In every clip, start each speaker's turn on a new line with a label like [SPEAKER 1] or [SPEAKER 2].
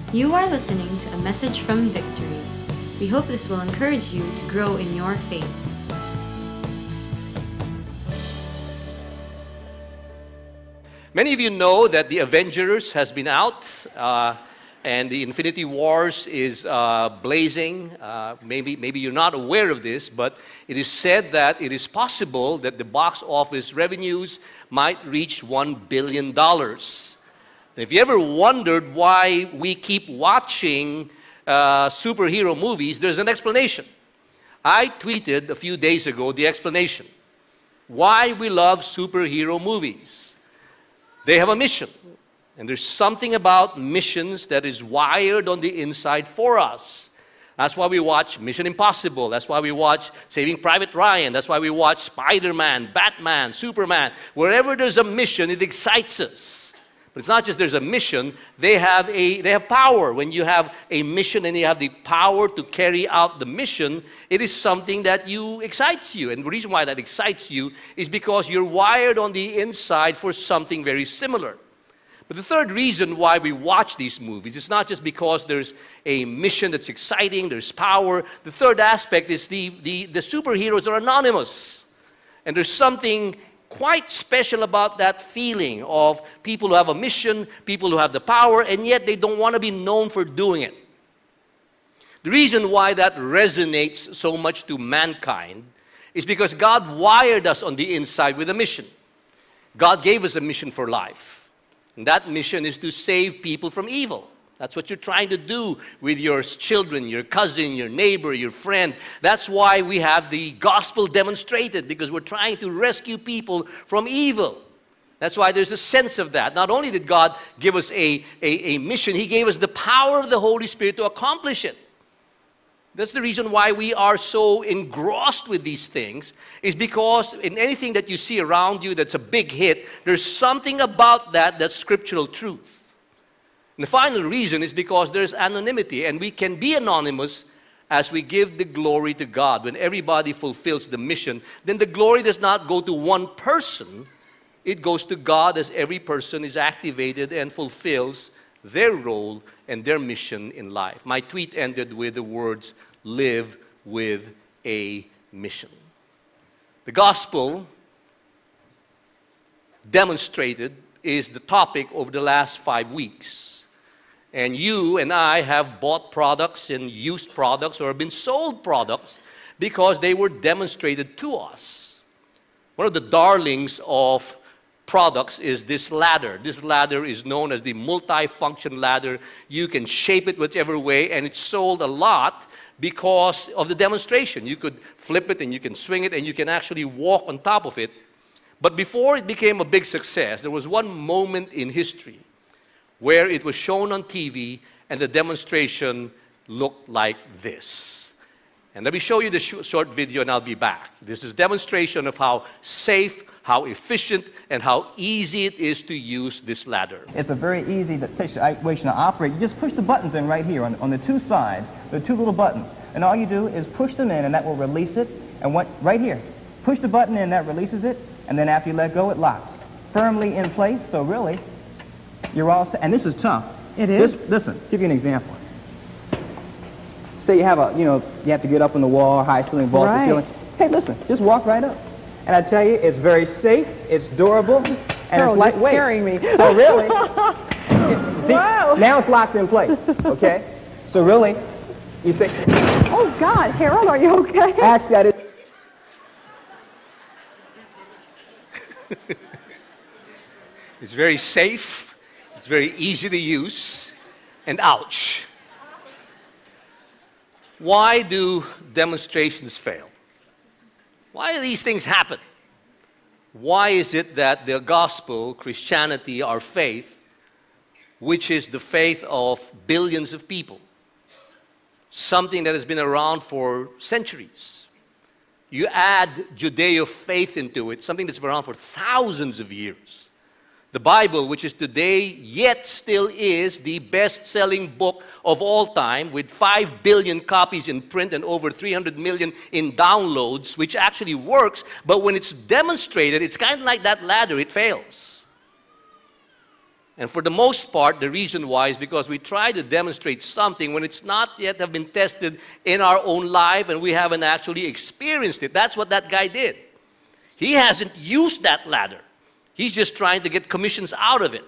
[SPEAKER 1] You are listening to a message from Victory. We hope this will encourage you to grow in your faith.
[SPEAKER 2] Many of you know that the Avengers has been out and the Infinity Wars is blazing. Maybe you're not aware of this, but it is said that it is possible that the box office revenues might reach $1 billion. If you ever wondered why we keep watching superhero movies, there's an explanation. I tweeted a few days ago the explanation. Why we love superhero movies. They have a mission. And there's something about missions that is wired on the inside for us. That's why we watch Mission Impossible. That's why we watch Saving Private Ryan. That's why we watch Spider-Man, Batman, Superman. Wherever there's a mission, it excites us. But it's not just there's a mission. They have power. When you have a mission and you have the power to carry out the mission, it is something that excites you. And the reason why that excites you is because you're wired on the inside for something very similar. But the third reason why we watch these movies is not just because there's a mission that's exciting, there's power. The third aspect is the superheroes are anonymous. And there's something quite special about that feeling of people who have a mission, people who have the power, and yet they don't want to be known for doing it. The reason why that resonates so much to mankind is because God wired us on the inside with a mission. God gave us a mission for life. And that mission is to save people from evil. That's what you're trying to do with your children, your cousin, your neighbor, your friend. That's why we have the gospel demonstrated, because we're trying to rescue people from evil. That's why there's a sense of that. Not only did God give us a mission, He gave us the power of the Holy Spirit to accomplish it. That's the reason why we are so engrossed with these things, is because in anything that you see around you that's a big hit, there's something about that's scriptural truth. And the final reason is because there's anonymity, and we can be anonymous as we give the glory to God. When everybody fulfills the mission, then the glory does not go to one person, it goes to God as every person is activated and fulfills their role and their mission in life. My tweet ended with the words, "Live with a mission." The gospel demonstrated is the topic over the last 5 weeks. And you and I have bought products and used products or been sold products because they were demonstrated to us. One of the darlings of products is this ladder. This ladder is known as the multi-function ladder. You can shape it whichever way, and it's sold a lot because of the demonstration. You could flip it and you can swing it and you can actually walk on top of it. But before it became a big success, there was one moment in history where it was shown on TV and the demonstration looked like this. And let me show you the short video and I'll be back. This is a demonstration of how safe, how efficient, and how easy it is to use this ladder.
[SPEAKER 3] It's a very easy situation to operate. You just push the buttons in right here on the two sides. There are two little buttons. And all you do is push them in and that will release it. And right here, push the button in, that releases it. And then after you let go, it locks firmly in place. So really, you're all set. And this is tough.
[SPEAKER 4] It is?
[SPEAKER 3] Listen, give you an example. Say you have you have to get up on the wall, high ceiling, vault the ceiling. Hey, listen, just walk right up. And I tell you, it's very safe, it's durable, and
[SPEAKER 4] Carol,
[SPEAKER 3] it's lightweight.
[SPEAKER 4] You're scaring me.
[SPEAKER 3] So really, see,
[SPEAKER 4] Wow.
[SPEAKER 3] now it's locked in place, okay? So really, you say,
[SPEAKER 4] Oh, God, Harold, are you okay?
[SPEAKER 3] actually, I didn't.
[SPEAKER 2] It's very safe, it's very easy to use, and ouch. Why do demonstrations fail? Why do these things happen? Why is it that the gospel, Christianity, our faith, which is the faith of billions of people, something that has been around for centuries, you add Judeo faith into it, something that's been around for thousands of years. The Bible, which is today, yet still is the best-selling book of all time, with 5 billion copies in print and over 300 million in downloads, which actually works, but when it's demonstrated, it's kind of like that ladder, it fails. And for the most part, the reason why is because we try to demonstrate something when it's not yet have been tested in our own life and we haven't actually experienced it. That's what that guy did. He hasn't used that ladder. He's just trying to get commissions out of it.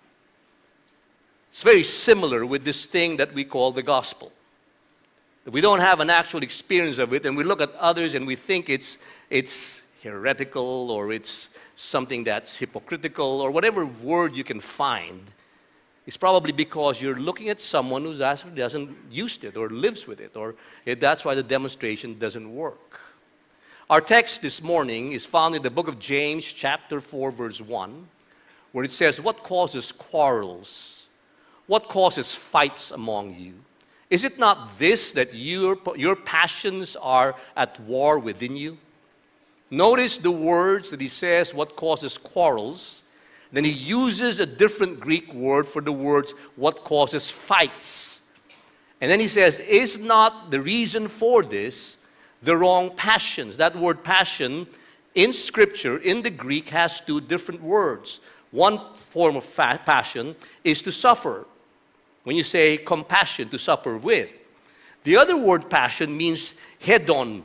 [SPEAKER 2] It's very similar with this thing that we call the gospel. We don't have an actual experience of it, and we look at others and we think it's heretical or it's something that's hypocritical or whatever word you can find. It's probably because you're looking at someone who actually doesn't use it or lives with it, or that's why the demonstration doesn't work. Our text this morning is found in the book of James, chapter 4, verse 1, where it says, "What causes quarrels? What causes fights among you? Is it not this, that your passions are at war within you?" Notice the words that he says, what causes quarrels. Then he uses a different Greek word for the words, what causes fights. And then he says, is not the reason for this the wrong passions? That word passion in Scripture, in the Greek, has two different words. One form of passion is to suffer. When you say compassion, to suffer with. The other word passion means hedon,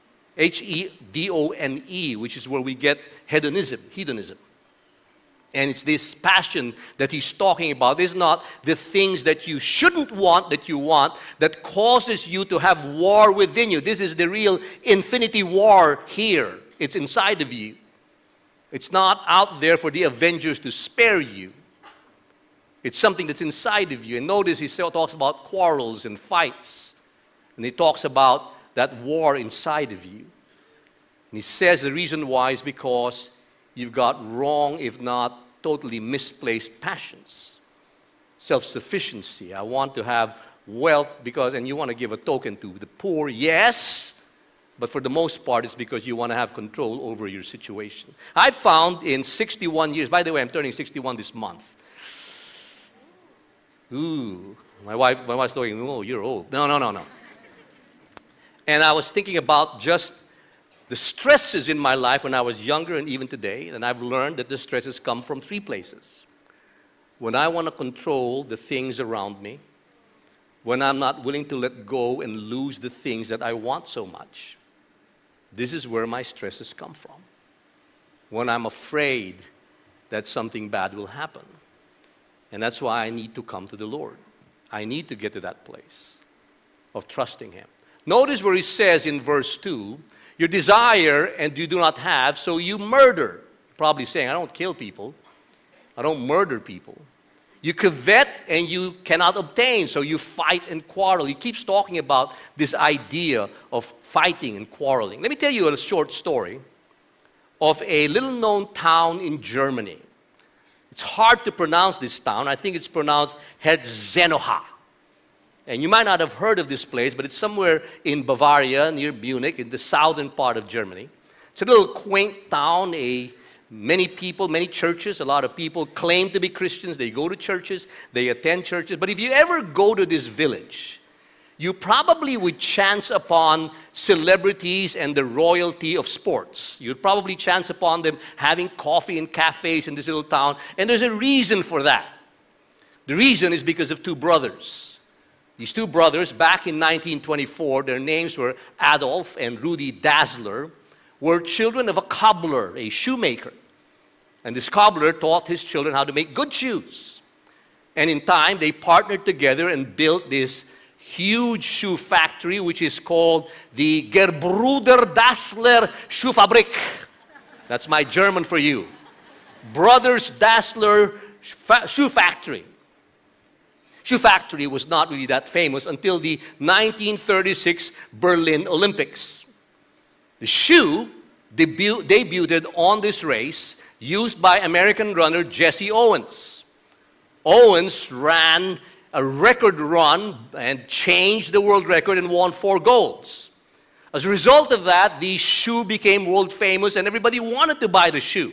[SPEAKER 2] Hedone, which is where we get hedonism. And it's this passion that he's talking about. It's not the things that you shouldn't want that you want that causes you to have war within you. This is the real infinity war here. It's inside of you. It's not out there for the avengers to spare you. It's something that's inside of you. And notice he still talks about quarrels and fights. And he talks about that war inside of you. And he says the reason why is because you've got wrong, if not totally misplaced passions. Self-sufficiency. I want to have wealth and you want to give a token to the poor, yes, but for the most part it's because you want to have control over your situation. I found in 61 years, by the way, I'm turning 61 this month. Ooh, my wife's looking, oh, you're old. No. And I was thinking about just the stresses in my life when I was younger and even today, and I've learned that the stresses come from three places. When I want to control the things around me, when I'm not willing to let go and lose the things that I want so much. This is where my stresses come from. When I'm afraid that something bad will happen. And that's why I need to come to the Lord. I need to get to that place of trusting Him. Notice where He says in verse 2, you desire and you do not have, so you murder. Probably saying, I don't kill people. I don't murder people. You covet and you cannot obtain, so you fight and quarrel. He keeps talking about this idea of fighting and quarreling. Let me tell you a short story of a little-known town in Germany. It's hard to pronounce this town. I think it's pronounced Herzogenaurach. And you might not have heard of this place, but it's somewhere in Bavaria, near Munich, in the southern part of Germany. It's a little quaint town. Many people, many churches, a lot of people claim to be Christians. They go to churches, they attend churches. But if you ever go to this village, you probably would chance upon celebrities and the royalty of sports. You'd probably chance upon them having coffee in cafes in this little town. And there's a reason for that. The reason is because of two brothers. These two brothers, back in 1924, their names were Adolf and Rudi Dassler, were children of a cobbler, a shoemaker. And this cobbler taught his children how to make good shoes. And in time, they partnered together and built this huge shoe factory, which is called the Gerbruder Dassler Schuhfabrik. That's my German for you. Brothers Dassler Shoe Factory. Shoe factory was not really that famous until the 1936 Berlin Olympics. The shoe debuted on this race used by American runner Jesse Owens. Owens ran a record run and changed the world record and won 4 golds. As a result of that, the shoe became world famous and everybody wanted to buy the shoe.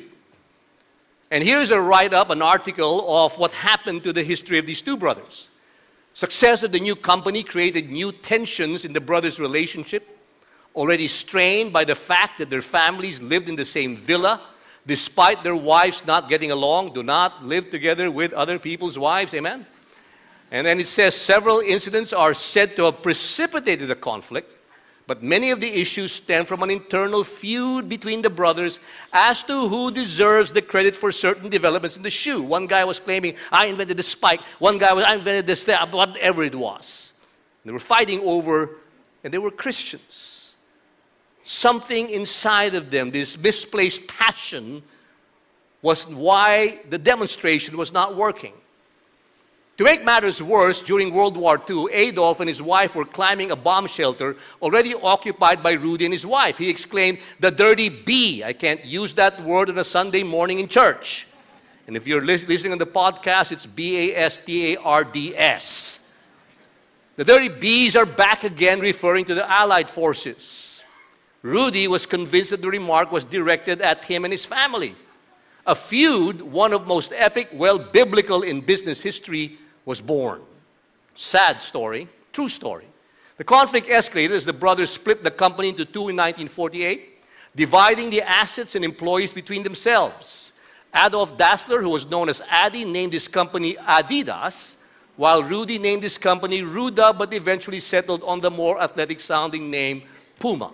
[SPEAKER 2] And here's a write-up, an article of what happened to the history of these two brothers. Success of the new company created new tensions in the brothers' relationship, already strained by the fact that their families lived in the same villa. despite their wives not getting along, do not live together with other people's wives. Amen? And then it says several incidents are said to have precipitated the conflict, but many of the issues stem from an internal feud between the brothers as to who deserves the credit for certain developments in the shoe. One guy was claiming, I invented the spike. One guy was, I invented this, whatever it was. They were fighting over, and they were Christians. Something inside of them, this misplaced passion, was why the demonstration was not working. To make matters worse, during World War II, Adolf and his wife were climbing a bomb shelter already occupied by Rudy and his wife. He exclaimed, "The dirty bee." I can't use that word on a Sunday morning in church. And if you're listening on the podcast, it's B-A-S-T-A-R-D-S. The dirty bees are back again, referring to the Allied forces. Rudy was convinced that the remark was directed at him and his family. A feud, one of most epic, biblical in business history, was born. Sad story, true story. The conflict escalated as the brothers split the company into two in 1948, dividing the assets and employees between themselves. Adolf Dassler, who was known as Addy, named his company Adidas, while Rudy named his company Ruda, but eventually settled on the more athletic-sounding name Puma.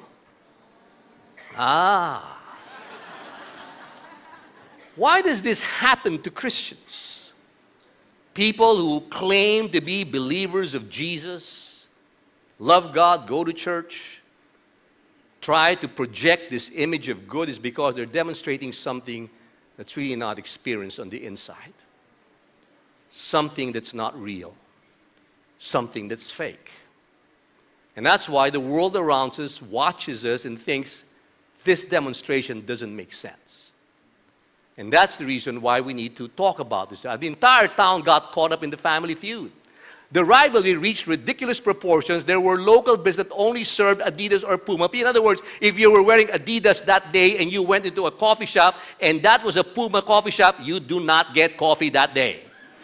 [SPEAKER 2] Why does this happen to Christians? People who claim to be believers of Jesus, love God, go to church, try to project this image of good is because they're demonstrating something that's really not experienced on the inside. Something that's not real. Something that's fake. And that's why the world around us watches us and thinks this demonstration doesn't make sense. And that's the reason why we need to talk about this. The entire town got caught up in the family feud. The rivalry reached ridiculous proportions. There were local businesses that only served Adidas or Puma. In other words, if you were wearing Adidas that day and you went into a coffee shop and that was a Puma coffee shop, you do not get coffee that day.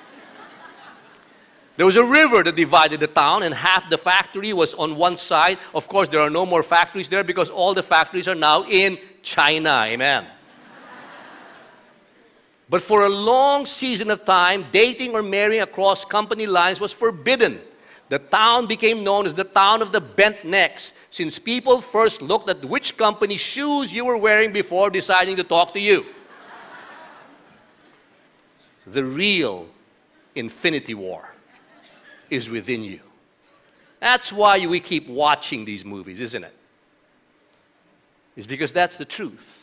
[SPEAKER 2] There was a river that divided the town, and half the factory was on one side. Of course, there are no more factories there because all the factories are now in China. Amen. But for a long season of time, dating or marrying across company lines was forbidden. The town became known as the town of the bent necks, since people first looked at which company shoes you were wearing before deciding to talk to you. The real Infinity War is within you. That's why we keep watching these movies, isn't it? It's because that's the truth.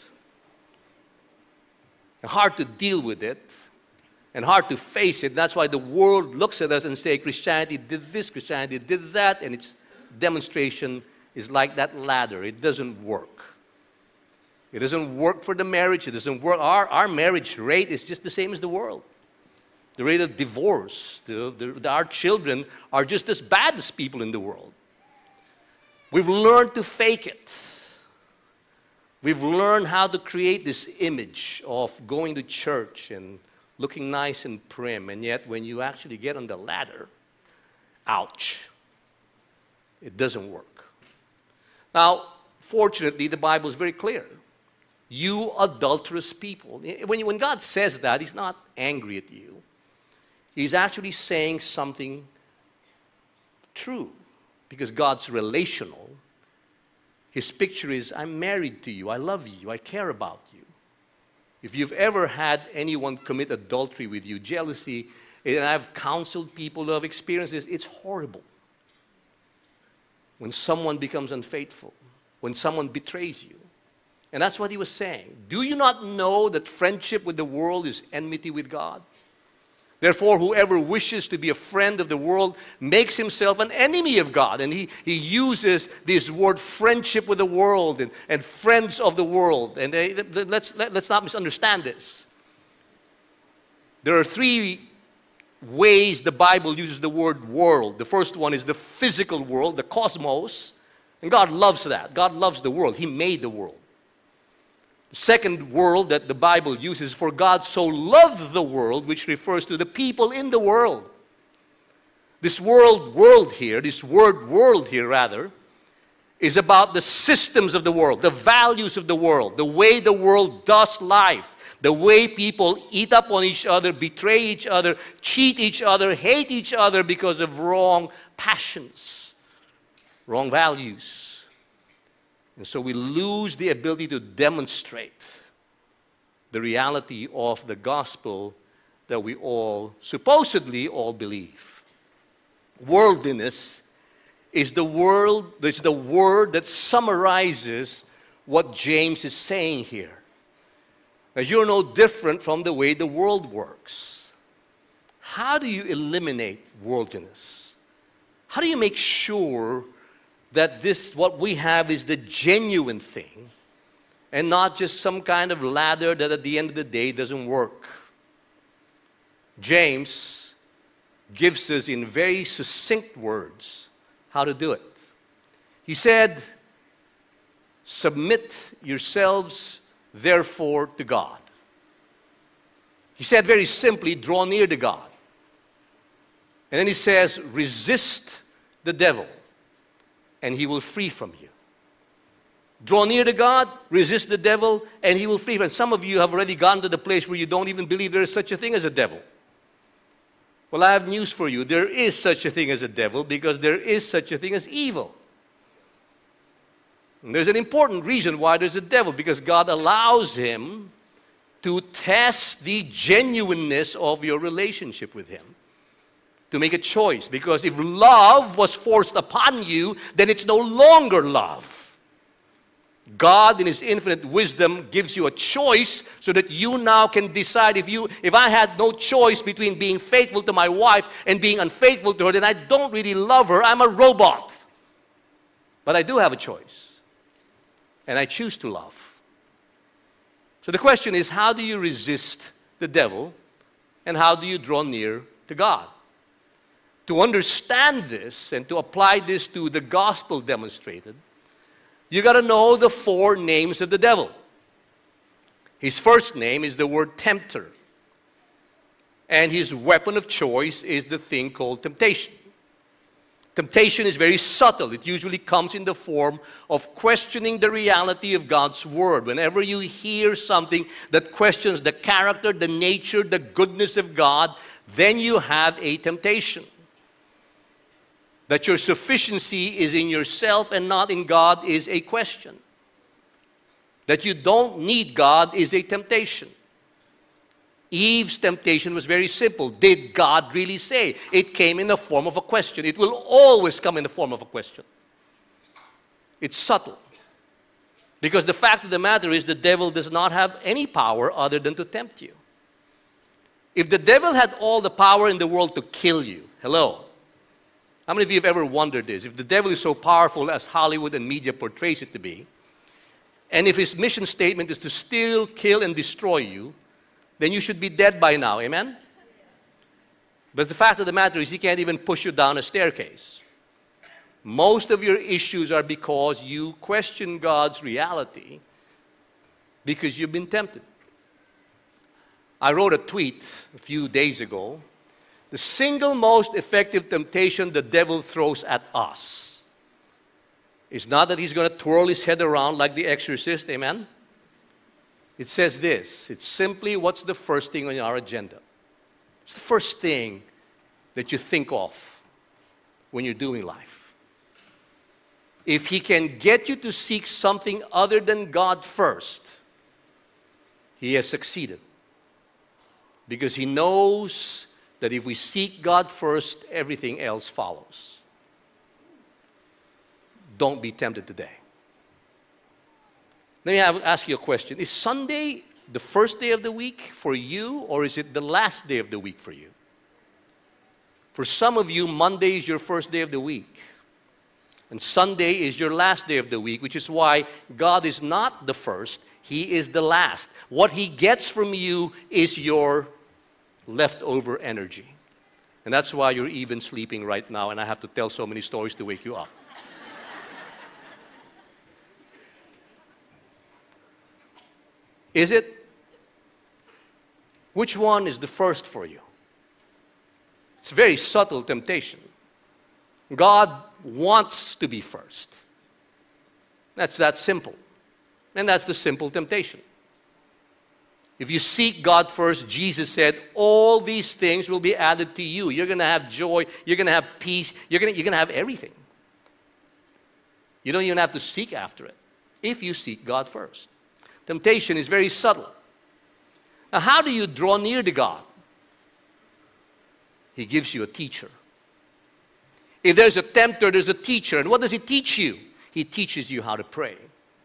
[SPEAKER 2] Hard to deal with it and hard to face it. That's why the world looks at us and say, Christianity did this, Christianity did that, and its demonstration is like that ladder. It doesn't work. It doesn't work for the marriage. It doesn't work. Our marriage rate is just the same as the world. The rate of divorce, our children are just as bad as people in the world. We've learned to fake it. We've learned how to create this image of going to church and looking nice and prim, and yet when you actually get on the ladder, ouch, it doesn't work. Now, fortunately, the Bible is very clear. You adulterous people. When God says that, He's not angry at you. He's actually saying something true, because God's relational. His picture is, I'm married to you, I love you, I care about you. If you've ever had anyone commit adultery with you, jealousy, and I've counseled people who have experienced this, it's horrible. When someone becomes unfaithful, when someone betrays you. And that's what he was saying. Do you not know that friendship with the world is enmity with God? Therefore, whoever wishes to be a friend of the world makes himself an enemy of God. And he uses this word friendship with the world and friends of the world. And let's not misunderstand this. There are three ways the Bible uses the word world. The first one is the physical world, the cosmos. And God loves that. God loves the world. He made the world. The second world that the Bible uses, for God so loved the world, which refers to the people in the world. This word world here, is about the systems of the world, the values of the world, the way the world does life, the way people eat up on each other, betray each other, cheat each other, hate each other because of wrong passions, wrong values. And so we lose the ability to demonstrate the reality of the gospel that we all, supposedly all believe. Worldliness is the word that summarizes what James is saying here. Now, you're no different from the way the world works. How do you eliminate worldliness? How do you make sure that what we have is the genuine thing and not just some kind of ladder that at the end of the day doesn't work? James gives us in very succinct words how to do it. He said, "Submit yourselves therefore to God." He said very simply, draw near to God. And then he says, resist the devil, and he will flee from you. Draw near to God, resist the devil, and he will flee. And some of you have already gotten to the place where you don't even believe there is such a thing as a devil. Well, I have news for you. There is such a thing as a devil because there is such a thing as evil. And there's an important reason why there's a devil, because God allows him to test the genuineness of your relationship with him, to make a choice. Because if love was forced upon you, then it's no longer love. God, in His infinite wisdom, gives you a choice so that you now can decide. If I had no choice between being faithful to my wife and being unfaithful to her, then I don't really love her. I'm a robot. But I do have a choice. And I choose to love. So the question is, how do you resist the devil? And how do you draw near to God? To understand this and to apply this to the gospel demonstrated, you got to know the 4 names of the devil. His first name is the word tempter. And his weapon of choice is the thing called temptation. Temptation is very subtle. It usually comes in the form of questioning the reality of God's word. Whenever you hear something that questions the character, the nature, the goodness of God, then you have a temptation. That your sufficiency is in yourself and not in God is a question. That you don't need God is a temptation. Eve's temptation was very simple. Did God really say? It came in the form of a question. It will always come in the form of a question. It's subtle. Because the fact of the matter is the devil does not have any power other than to tempt you. If the devil had all the power in the world to kill you, hello? How many of you have ever wondered this? If the devil is so powerful as Hollywood and media portrays it to be, and if his mission statement is to steal, kill, and destroy you, then you should be dead by now, amen? But the fact of the matter is he can't even push you down a staircase. Most of your issues are because you question God's reality because you've been tempted. I wrote a tweet a few days ago. The single most effective temptation the devil throws at us is not that he's going to twirl his head around like the exorcist, amen? It says this, it's simply what's the first thing on our agenda. It's the first thing that you think of when you're doing life. If he can get you to seek something other than God first, he has succeeded. Because he knows that if we seek God first, everything else follows. Don't be tempted today. Let me ask you a question. Is Sunday the first day of the week for you, or is it the last day of the week for you? For some of you, Monday is your first day of the week. And Sunday is your last day of the week, which is why God is not the first, He is the last. What He gets from you is your leftover energy. And that's why you're even sleeping right now, and I have to tell so many stories to wake you up. Is it? Which one is the first for you? It's a very subtle temptation. God wants to be first. That's that simple. And that's the simple temptation. If you seek God first, Jesus said, all these things will be added to you. You're going to have joy. You're going to have peace. You're going to have everything. You don't even have to seek after it if you seek God first. Temptation is very subtle. Now, how do you draw near to God? He gives you a teacher. If there's a tempter, there's a teacher. And what does he teach you? He teaches you how to pray.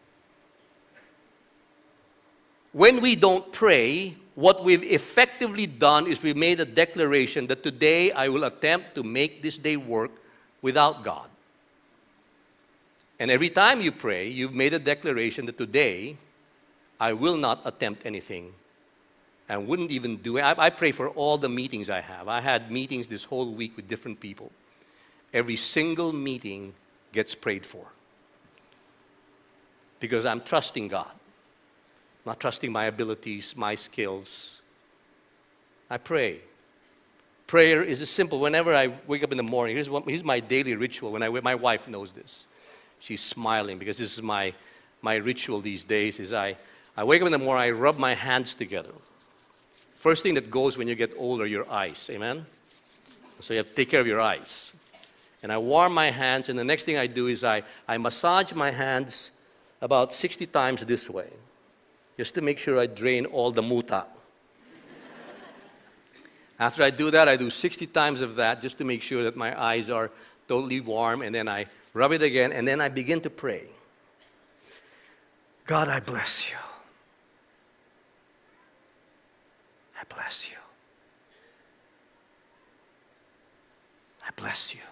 [SPEAKER 2] When we don't pray, what we've effectively done is we made a declaration that today I will attempt to make this day work without God. And every time you pray, you've made a declaration that today I will not attempt anything and wouldn't even do it. I pray for all the meetings I have. I had meetings this whole week with different people. Every single meeting gets prayed for. Because I'm trusting God. Not trusting my abilities, my skills. I pray. Prayer is simple. Whenever I wake up in the morning, here's my daily ritual. My wife knows this. She's smiling because this is my ritual these days. Is I wake up in the morning, I rub my hands together. First thing that goes when you get older, your eyes. Amen? So you have to take care of your eyes. And I warm my hands, and the next thing I do is I massage my hands about 60 times this way, just to make sure I drain all the muta. After I do that, I do 60 times of that just to make sure that my eyes are totally warm, and then I rub it again, and then I begin to pray. God, I bless you. I bless you. I bless you.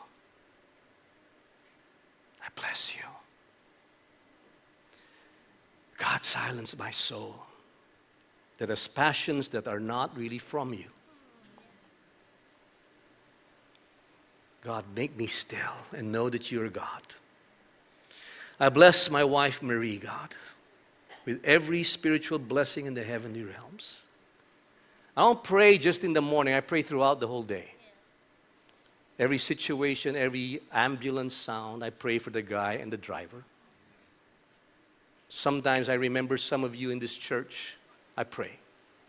[SPEAKER 2] I bless you. God, silence my soul that has passions that are not really from you. God, make me still and know that you're God. I bless my wife, Marie, God, with every spiritual blessing in the heavenly realms. I don't pray just in the morning. I pray throughout the whole day. Every situation, every ambulance sound, I pray for the guy and the driver. Sometimes I remember some of you in this church. I pray.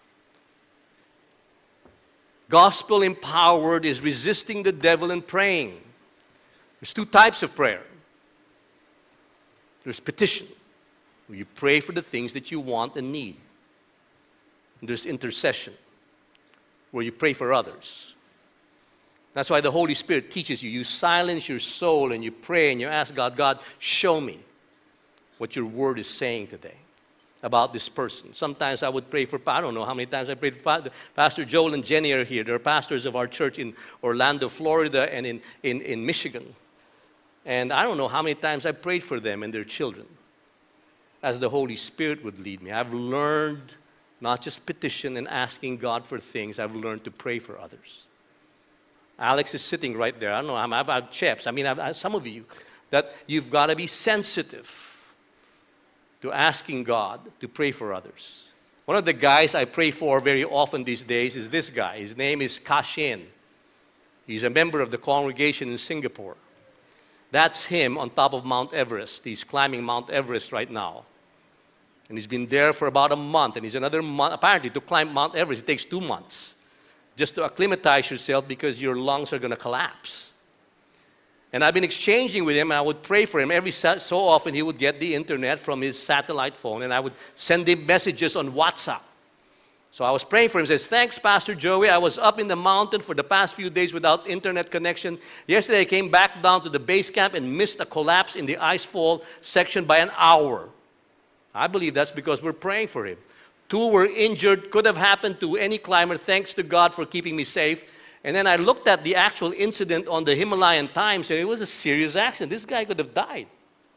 [SPEAKER 2] Gospel empowered is resisting the devil and praying. There's two types of prayer. There's petition, where you pray for the things that you want and need. And there's intercession, where you pray for others. That's why the Holy Spirit teaches you. You silence your soul and you pray and you ask God, God, show me what your word is saying today about this person. Sometimes I would pray for, I don't know how many times I prayed for Pastor Joel and Jenny are here. They're pastors of our church in Orlando, Florida, and in Michigan. And I don't know how many times I prayed for them and their children as the Holy Spirit would lead me. I've learned not just petition and asking God for things, I've learned to pray for others. Alex is sitting right there. I don't know, I've had chaps. I mean, some of you, that you've got to be sensitive to asking God to pray for others. One of the guys I pray for very often these days is this guy. His name is Kashin. He's a member of the congregation in Singapore. That's him on top of Mount Everest. He's climbing Mount Everest right now. And he's been there for about a month. And he's another month. Apparently, to climb Mount Everest, it takes 2 months just to acclimatize yourself because your lungs are going to collapse. And I've been exchanging with him, and I would pray for him. Every so often, he would get the internet from his satellite phone, and I would send him messages on WhatsApp. So I was praying for him. He says, thanks, Pastor Joey. I was up in the mountain for the past few days without internet connection. Yesterday, I came back down to the base camp and missed a collapse in the icefall section by an hour. I believe that's because we're praying for him. 2 were injured. Could have happened to any climber. Thanks to God for keeping me safe. And then I looked at the actual incident on the Himalayan Times, and it was a serious accident. This guy could have died.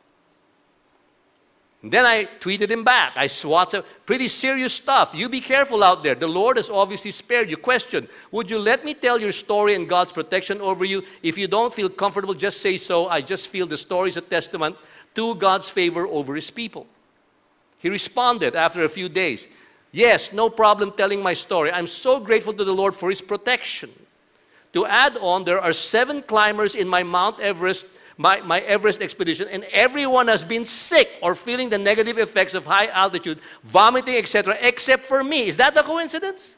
[SPEAKER 2] And then I tweeted him back. I swatted pretty serious stuff. You be careful out there. The Lord has obviously spared you. Question, would you let me tell your story and God's protection over you? If you don't feel comfortable, just say so. I just feel the story is a testament to God's favor over his people. He responded after a few days, yes, no problem telling my story. I'm so grateful to the Lord for his protection. To add on, there are 7 climbers in my Mount Everest my Everest expedition, and everyone has been sick or feeling the negative effects of high altitude, vomiting, etc., except for me. Is that a coincidence?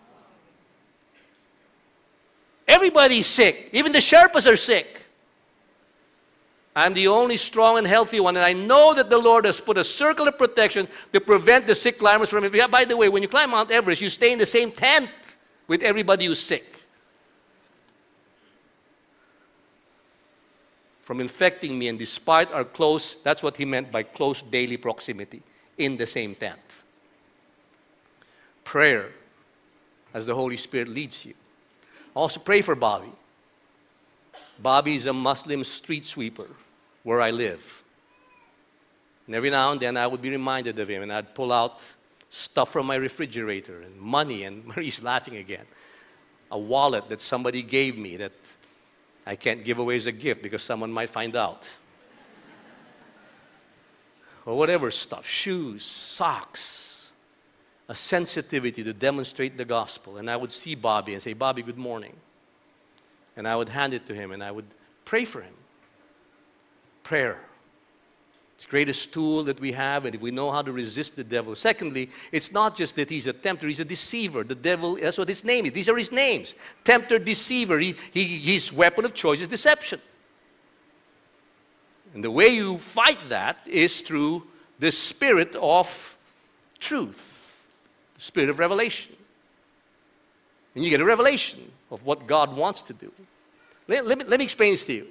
[SPEAKER 2] Everybody's sick. Even the Sherpas are sick. I'm the only strong and healthy one, and I know that the Lord has put a circle of protection to prevent the sick climbers from... By the way, when you climb Mount Everest, you stay in the same tent with everybody who's sick, from infecting me. And despite our close, that's what he meant by close daily proximity, in the same tent. Prayer as the Holy Spirit leads you. Also pray for Bobby. Bobby is a Muslim street sweeper where I live. And every now and then I would be reminded of him, and I'd pull out stuff from my refrigerator and money, and Marie's laughing again. A wallet that somebody gave me that I can't give away as a gift because someone might find out. Or whatever stuff, shoes, socks, a sensitivity to demonstrate the gospel. And I would see Bobby and say, Bobby, good morning. And I would hand it to him and I would pray for him. Prayer. It's the greatest tool that we have, and if we know how to resist the devil. Secondly, it's not just that he's a tempter, he's a deceiver. The devil, that's what his name is. These are his names. Tempter, deceiver. His weapon of choice is deception. And the way you fight that is through the spirit of truth, the spirit of revelation. And you get a revelation of what God wants to do. Let me explain this to you.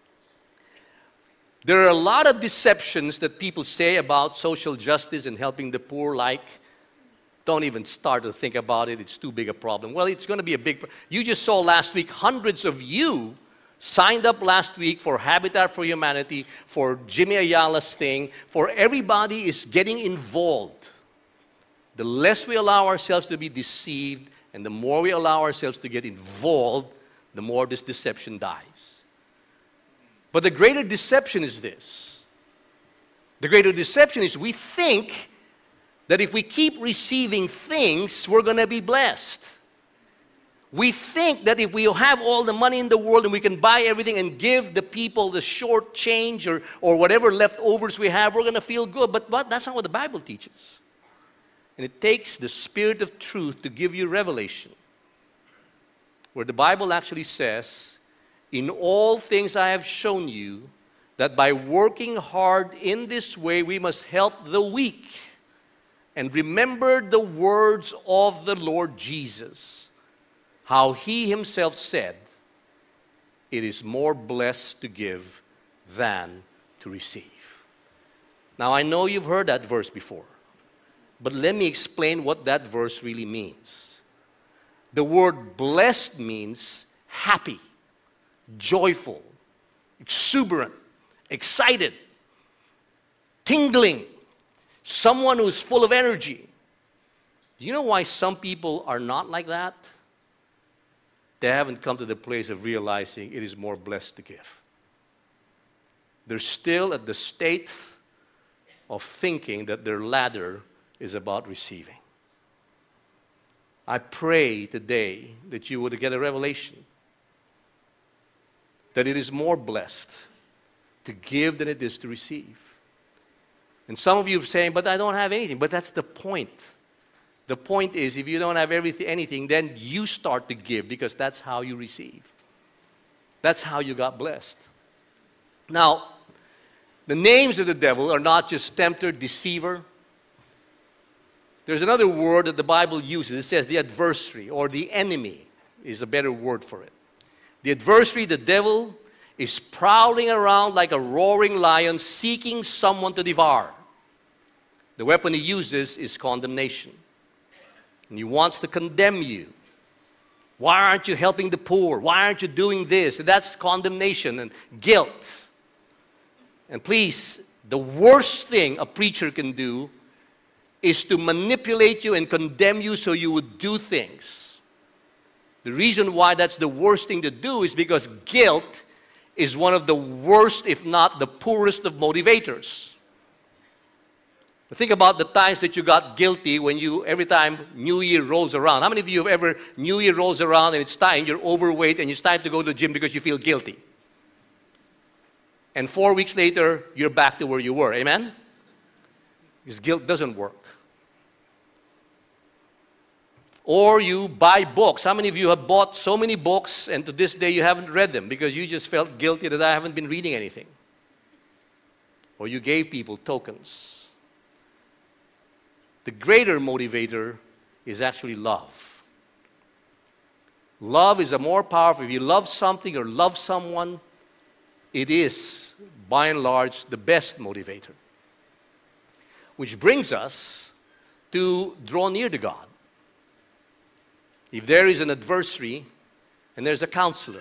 [SPEAKER 2] There are a lot of deceptions that people say about social justice and helping the poor, like, don't even start to think about it, it's too big a problem. Well, it's going to be a big problem. You just saw last week, hundreds of you signed up last week for Habitat for Humanity, for Jimmy Ayala's thing, for everybody is getting involved. The less we allow ourselves to be deceived, and the more we allow ourselves to get involved, the more this deception dies. But the greater deception is this. The greater deception is we think that if we keep receiving things, we're going to be blessed. We think that if we have all the money in the world and we can buy everything and give the people the short change or whatever leftovers we have, we're going to feel good. But that's not what the Bible teaches. And it takes the Spirit of truth to give you revelation, where the Bible actually says, in all things I have shown you that by working hard in this way we must help the weak. And remember the words of the Lord Jesus, how he himself said, it is more blessed to give than to receive. Now I know you've heard that verse before, but let me explain what that verse really means. The word blessed means happy, joyful, exuberant, excited, tingling, someone who's full of energy. Do you know why some people are not like that? They haven't come to the place of realizing it is more blessed to give. They're still at the state of thinking that their ladder is about receiving. I pray today that you would get a revelation that it is more blessed to give than it is to receive. And some of you are saying, but I don't have anything. But that's the point. The point is, if you don't have anything, then you start to give because that's how you receive. That's how you got blessed. Now, the names of the devil are not just tempter, deceiver. There's another word that the Bible uses. It says the adversary or the enemy is a better word for it. The adversary, the devil, is prowling around like a roaring lion seeking someone to devour. The weapon he uses is condemnation. And he wants to condemn you. Why aren't you helping the poor? Why aren't you doing this? And that's condemnation and guilt. And please, the worst thing a preacher can do is to manipulate you and condemn you so you would do things. The reason why that's the worst thing to do is because guilt is one of the worst, if not the poorest of motivators. Think about the times that you got guilty when every time New Year rolls around. How many of you have ever, New Year rolls around and it's time, you're overweight and it's time to go to the gym because you feel guilty? and 4 weeks later, you're back to where you were. Amen? Because guilt doesn't work. Or you buy books. How many of you have bought so many books and to this day you haven't read them because you just felt guilty that I haven't been reading anything? Or you gave people tokens. The greater motivator is actually love. Love is a more powerful. If you love something or love someone, it is, by and large, the best motivator. Which brings us to draw near to God. If there is an adversary and there's a counselor,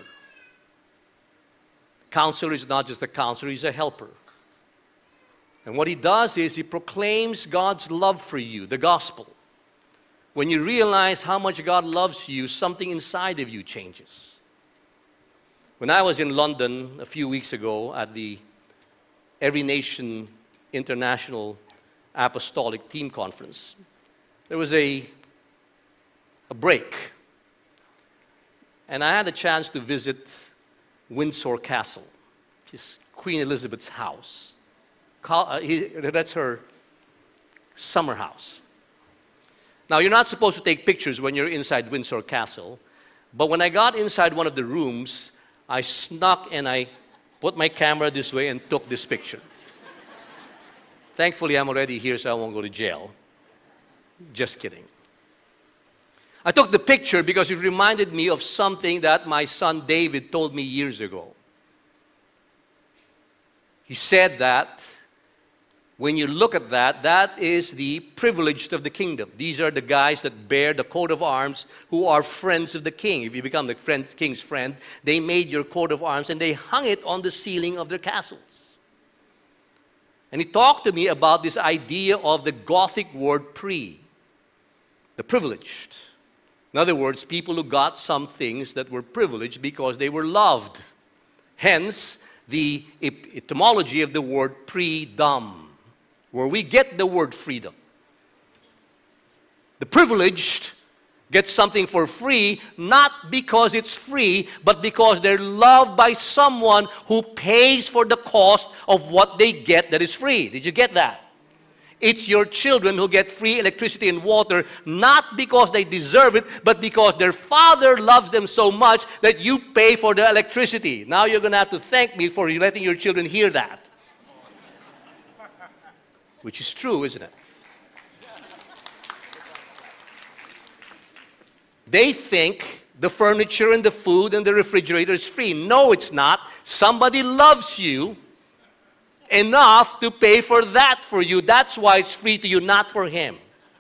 [SPEAKER 2] the counselor is not just a counselor, he's a helper. And what he does is he proclaims God's love for you, the gospel. When you realize how much God loves you, something inside of you changes. When I was in London a few weeks ago at the Every Nation International Apostolic Team Conference, there was a break. And I had a chance to visit Windsor Castle, which is Queen Elizabeth's house. That's her summer house. Now, you're not supposed to take pictures when you're inside Windsor Castle, but when I got inside one of the rooms, I snuck and I put my camera this way and took this picture. Thankfully, I'm already here, so I won't go to jail. Just kidding. I took the picture because it reminded me of something that my son David told me years ago. He said that when you look at that, that is the privileged of the kingdom. These are the guys that bear the coat of arms who are friends of the king. If you become the king's friend, they made your coat of arms and they hung it on the ceiling of their castles. And he talked to me about this idea of the Gothic word the privileged. In other words, people who got some things that were privileged because they were loved. Hence, the etymology of the word freedom, where we get the word freedom. The privileged get something for free, not because it's free, but because they're loved by someone who pays for the cost of what they get that is free. Did you get that? It's your children who get free electricity and water, not because they deserve it, but because their father loves them so much that you pay for the electricity. Now you're going to have to thank me for letting your children hear that. Which is true, isn't it? They think the furniture and the food and the refrigerator is free. No, it's not. Somebody loves you enough to pay for that for you. That's why it's free to you, not for him.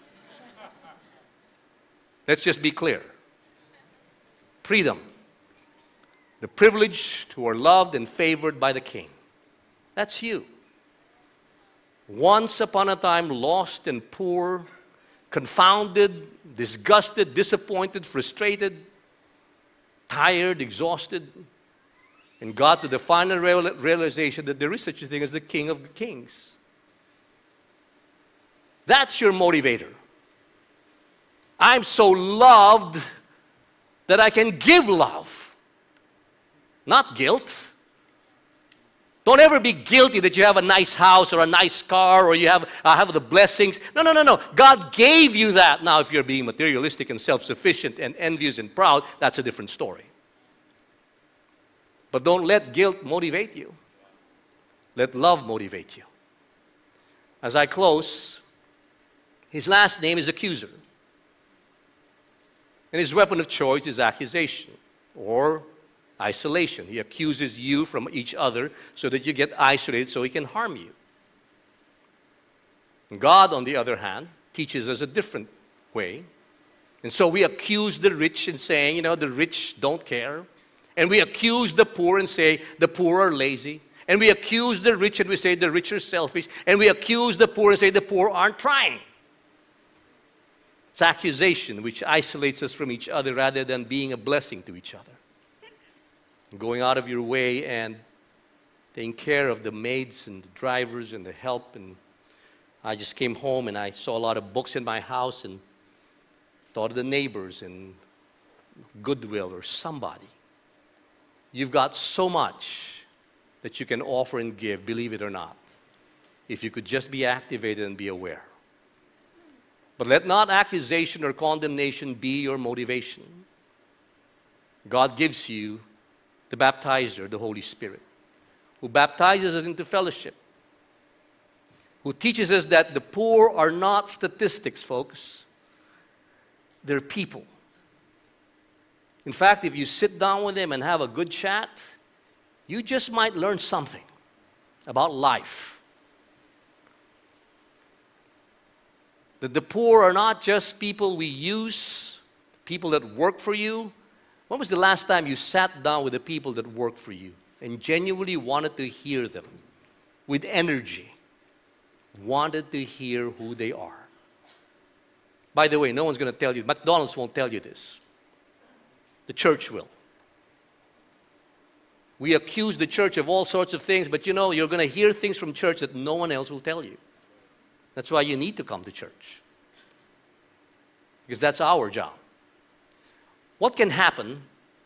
[SPEAKER 2] Let's just be clear. Freedom. The privileged who are loved and favored by the king. That's you. Once upon a time, lost and poor, confounded, disgusted, disappointed, frustrated, tired, exhausted, and got to the final realization that there is such a thing as the King of Kings. That's your motivator. I'm so loved that I can give love, not guilt. Don't ever be guilty that you have a nice house or a nice car or you have the blessings. No. God gave you that. Now, if you're being materialistic and self-sufficient and envious and proud, that's a different story. But don't let guilt motivate you. Let love motivate you. As I close, his last name is accuser. And his weapon of choice is accusation or isolation. He accuses you from each other so that you get isolated so he can harm you. God, on the other hand, teaches us a different way. And so we accuse the rich in saying, the rich don't care. And we accuse the poor and say, the poor are lazy. And we accuse the rich and we say, the rich are selfish. And we accuse the poor and say, the poor aren't trying. It's accusation which isolates us from each other rather than being a blessing to each other. Going out of your way and taking care of the maids and the drivers and the help. And I just came home and I saw a lot of books in my house and thought of the neighbors and Goodwill or somebody. You've got so much that you can offer and give, believe it or not, if you could just be activated and be aware. But let not accusation or condemnation be your motivation. God gives you the baptizer, the Holy Spirit, who baptizes us into fellowship, who teaches us that the poor are not statistics, folks. They're people. In fact, if you sit down with them and have a good chat, you just might learn something about life. That the poor are not just people we use, people that work for you. When was the last time you sat down with the people that work for you and genuinely wanted to hear them with energy, wanted to hear who they are? By the way, no one's going to tell you, McDonald's won't tell you this. The church will. We accuse the church of all sorts of things, but you know, you're going to hear things from church that no one else will tell you. That's why you need to come to church. Because that's our job. What can happen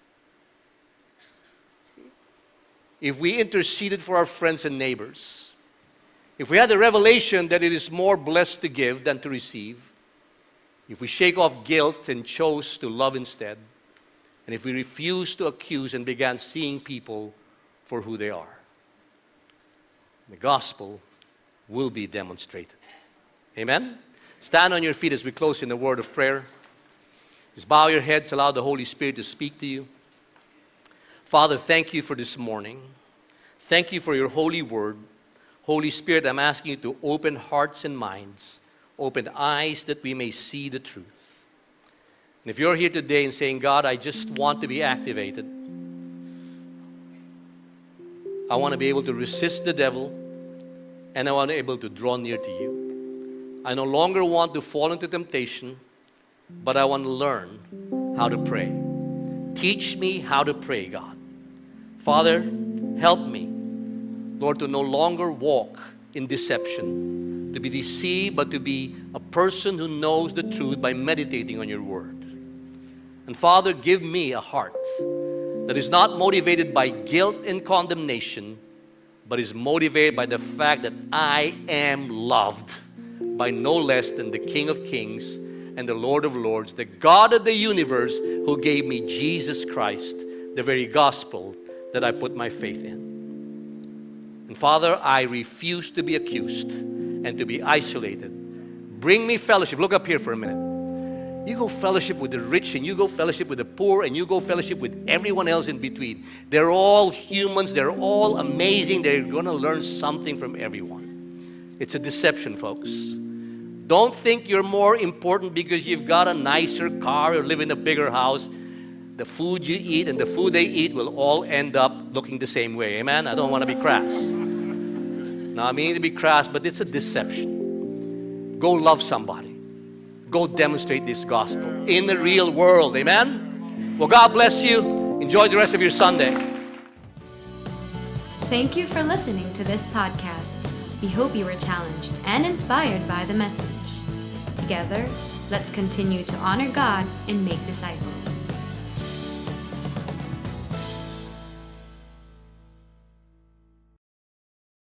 [SPEAKER 2] if we interceded for our friends and neighbors? If we had the revelation that it is more blessed to give than to receive, if we shake off guilt and chose to love instead, and if we refuse to accuse and began seeing people for who they are, the gospel will be demonstrated. Amen? Stand on your feet as we close in a word of prayer. Just bow your heads, allow the Holy Spirit to speak to you. Father, thank you for this morning. Thank you for your holy word. Holy Spirit, I'm asking you to open hearts and minds, open eyes that we may see the truth. And if you're here today and saying, God, I just want to be activated. I want to be able to resist the devil, and I want to be able to draw near to you. I no longer want to fall into temptation, but I want to learn how to pray. Teach me how to pray, God. Father, help me, Lord, to no longer walk in deception, to be deceived, but to be a person who knows the truth by meditating on your word. And Father, give me a heart that is not motivated by guilt and condemnation, but is motivated by the fact that I am loved by no less than the King of Kings and the Lord of Lords, the God of the universe, who gave me Jesus Christ, the very gospel that I put my faith in. And Father, I refuse to be accused and to be isolated. Bring me fellowship. Look up here for a minute. You go fellowship with the rich, and you go fellowship with the poor, and you go fellowship with everyone else in between. They're all humans. They're all amazing. They're going to learn something from everyone. It's a deception, folks. Don't think you're more important because you've got a nicer car or live in a bigger house. The food you eat and the food they eat will all end up looking the same way. Amen? I don't want to be crass. Now, I mean to be crass, but it's a deception. Go love somebody. Go demonstrate this gospel in the real world. Amen? Well, God bless you. Enjoy the rest of your Sunday.
[SPEAKER 1] Thank you for listening to this podcast. We hope you were challenged and inspired by the message. Together, let's continue to honor God and make disciples.